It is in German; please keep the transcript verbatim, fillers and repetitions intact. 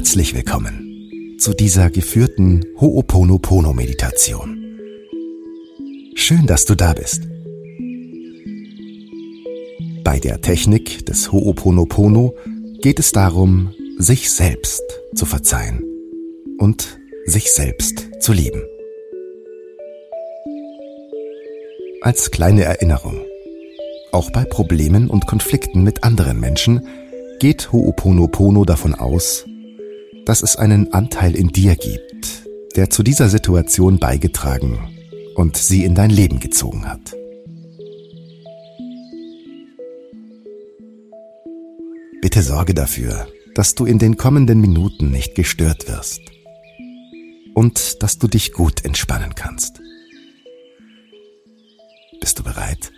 Herzlich willkommen zu dieser geführten Ho'oponopono-Meditation. Schön, dass du da bist. Bei der Technik des Ho'oponopono geht es darum, sich selbst zu verzeihen und sich selbst zu lieben. Als kleine Erinnerung: Auch bei Problemen und Konflikten mit anderen Menschen geht Ho'oponopono davon aus, dass es einen Anteil in dir gibt, der zu dieser Situation beigetragen und sie in dein Leben gezogen hat. Bitte sorge dafür, dass du in den kommenden Minuten nicht gestört wirst und dass du dich gut entspannen kannst. Bist du bereit?